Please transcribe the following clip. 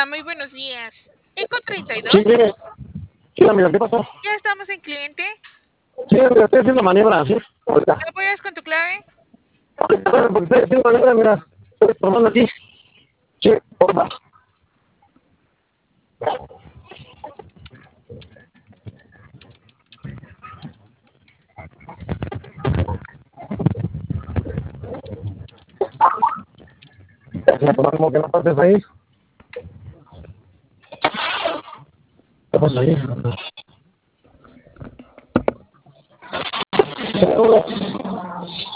Hola, muy buenos días. Eco Sí, 32. mire, sí, amiga, ¿qué pasó? Ya estamos en cliente. Sí, amiga, estoy haciendo maniobra, sí, ahorita. ¿Me apoyas con tu clave? Ahorita, porque estoy haciendo maniobra, mira, estoy tomando aquí. Sí, porfa. Ya, tomar como que no pases ahí. ¿Qué pasa ahí? Seguro.